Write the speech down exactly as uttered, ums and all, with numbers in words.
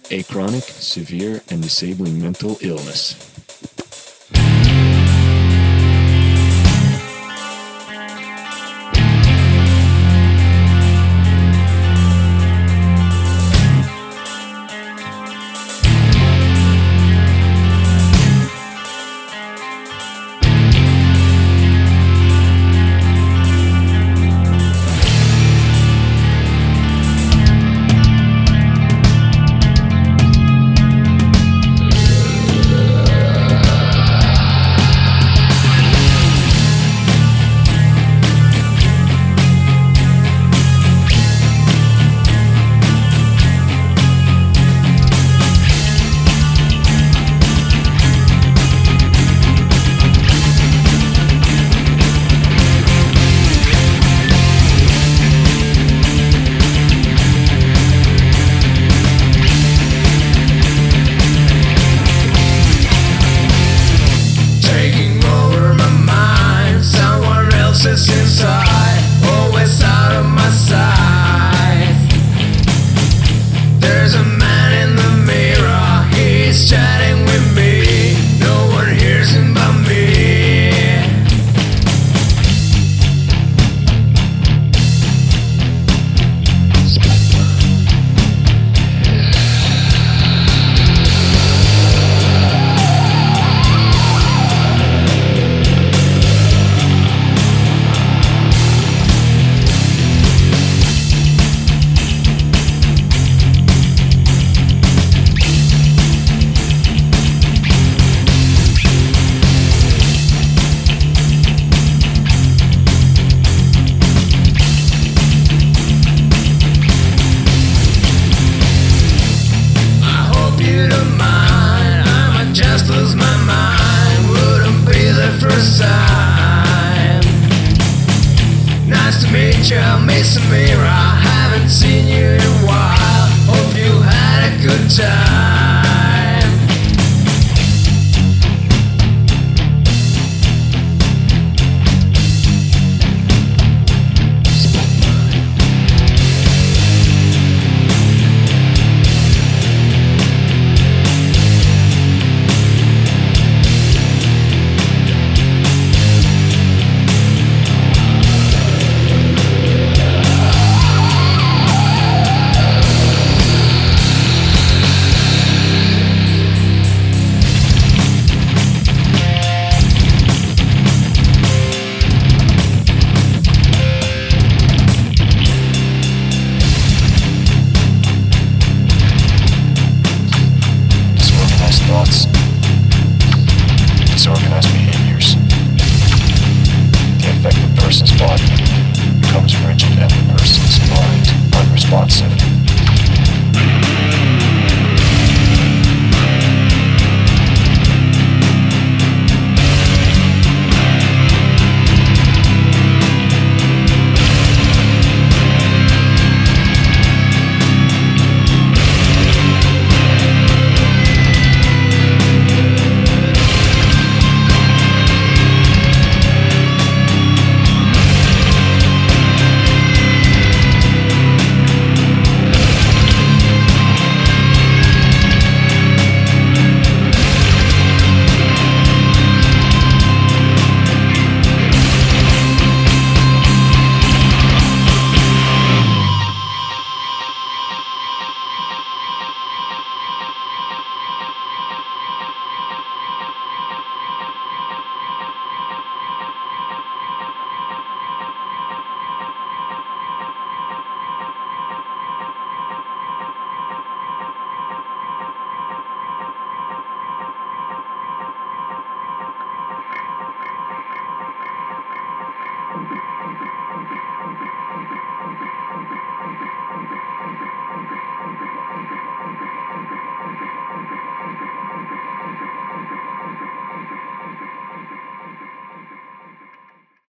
a chronic, severe, and disabling mental illness. Inside, always out of my sight. There's a man in the mirror, he's chatting with me. No one hears him but me. Just lose my mind, wouldn't be the first time. Nice to meet you, Miss Amira. Haven't seen you in a while. Hope you had a good time.